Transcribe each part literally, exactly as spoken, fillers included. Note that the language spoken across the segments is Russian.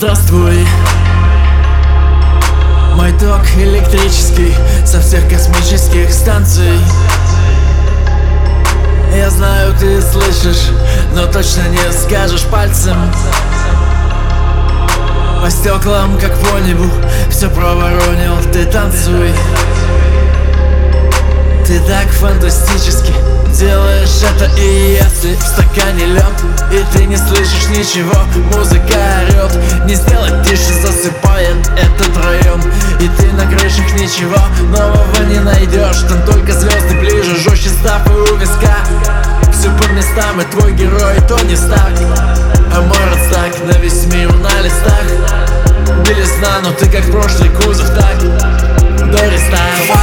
Здравствуй, мой ток электрический со всех космических станций. Я знаю, ты слышишь, но точно не скажешь пальцем. По стеклам, как по небу, все проворонил, ты танцуй. Ты так фантастически делаешь это, и если в стакане лед, и ты не слышишь ничего, музыка орет. Не сделать тише, засыпает этот район, и ты на крышах ничего нового не найдешь. Там только звезды ближе, жестче став и у виска. Все по местам, и твой герой Тони Старк, а мой Родстак на весь мир на листах. Белизна, но ты как прошлый кузов, так до рестарта.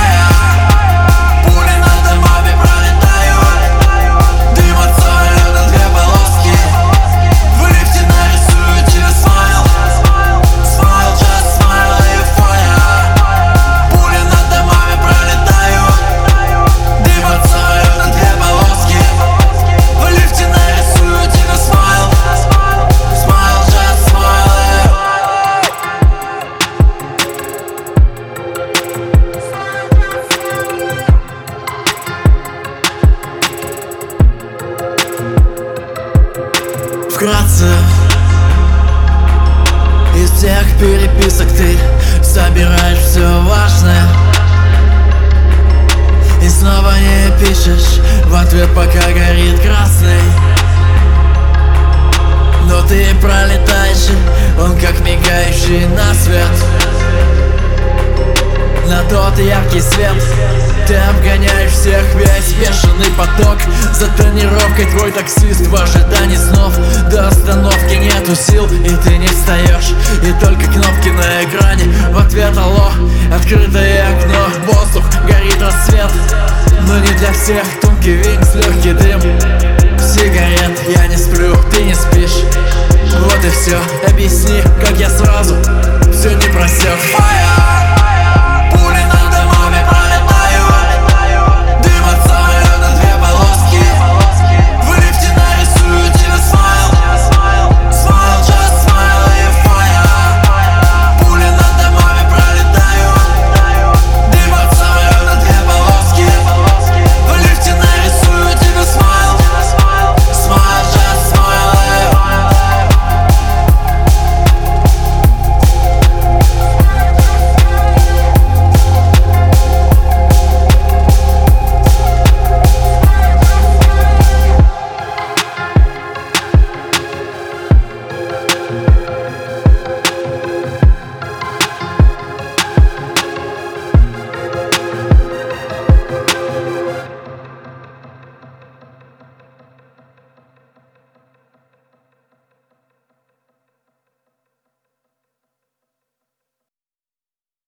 Вкратце, из всех переписок ты собираешь все важное и снова не пишешь в ответ, пока горит красный. Но ты пролетаешь, он как мигающий на свет, на тот яркий свет. Ты обгоняешь всех, весь бешеный поток. За тренировкой твой таксист в ожидании снов. До остановки нету сил, и ты не встаешь, и только кнопки на экране в ответ алло. Открытое окно, воздух, горит рассвет. Но не для всех, тонкий винкс, легкий дым сигарет. Я не сплю, ты не спишь, вот и все. Объясни, как я сразу все не просек.